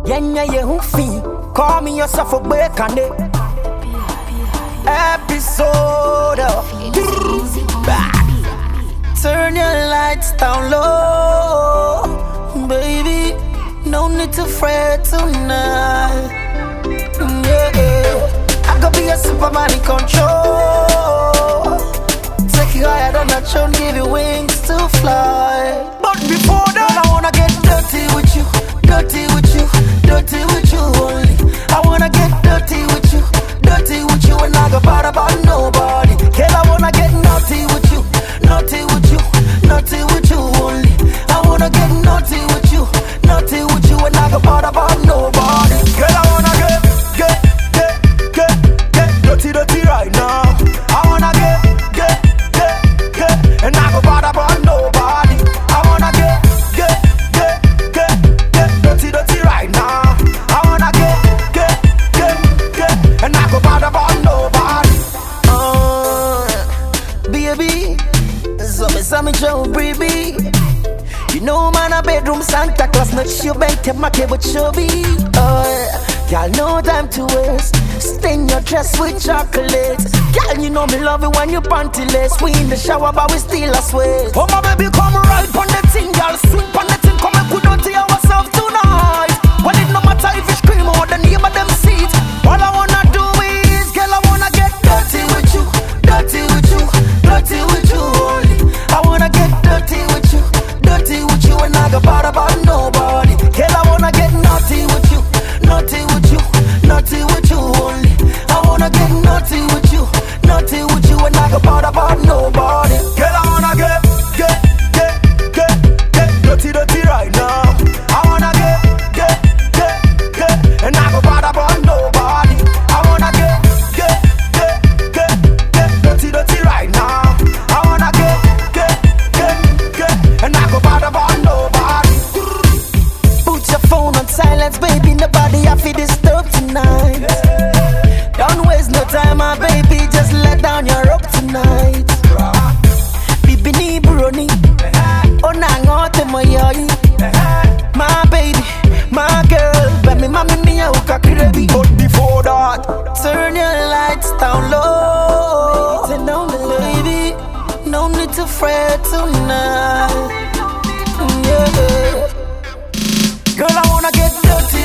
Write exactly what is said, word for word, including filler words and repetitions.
Yenya ye hufi, call me yourself a break on it. Episode of turn your lights down low, baby. No need to fret tonight. Yeah, I could be a Superman in control. Take you higher than a throne, give you wings to fly. But before that, I wanna get dirty with you, dirty with you, dirty with you only. I wanna get dirty with you, dirty with you, and I go bad about nobody. Girl, I wanna get naughty with you, naughty with you, naughty with you only. I wanna get naughty with you, naughty with you, and I go bad about nobody. Girl, I wanna get, get, get, get, get dirty, dirty right now. I wanna get, get, get, get, and I go bad about nobody. I wanna get, get, get, get, get dirty, dirty right now. I wanna get, get, get, get, and I go bad about nobody. Uh, baby, so me say me Joe baby. You know man a bedroom Santa Claus, not sure bank take my cable chubby. Oh, girl, no time to waste. Stain your dress with chocolate. Girl, you know me love it when you pantyless. We in the shower but we still a sweat. Oh my baby, come right on the thing, girl. Swing on the thing, come and put on to ourselves tonight. Well, it no matter if you scream or the name of them seats. All I wanna do is, girl, I wanna get dirty with you, dirty with you, dirty with you only. I wanna get dirty with you, dirty with you, and I go bad about nobody. Girl, I wanna get naughty with you, naughty with you, naughty with you only. I wanna get naughty with you, naughty with you, and I go bad about nobody. Girl, I wanna get, get, get, get, get dirty, dirty right now. I wanna get, get, get, get, and I go bad about nobody. I wanna get, get, get, get, get dirty, dirty right now. I wanna get, get, get, get, and I go bad about nobody. Put your phone on silence, baby. Nobody have to disturb tonight. Don't waste no time, my baby. Just let down your rope tonight. Bibi ni broni, oh na ngote moyoi. My baby, my girl, baby, mami mia uka krebi. But before that, turn your lights down low. Turn down the baby, no need to fret tonight. Yeah. Girl, I wanna get dirty